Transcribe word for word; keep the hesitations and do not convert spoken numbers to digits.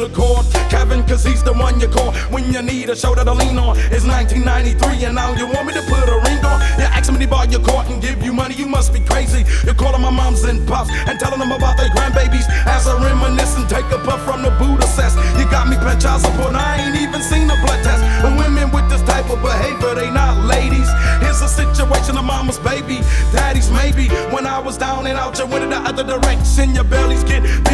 the cord. Kevin, cause he's the one you call when you need a shoulder to lean on. It's nineteen ninety-three and now you want me to put a ring on. You ask me to borrow your court and give you money, you must be crazy. You're calling my moms and pops and telling them about their grandbabies. As I reminisce and take a puff from the Buddha cess. You got me paying child support and I ain't even seen a blood test. But women with this type of behavior, they not ladies. Here's a situation of mama's baby, daddy's maybe. When I was down and out, you went in the other direction. Your belly's get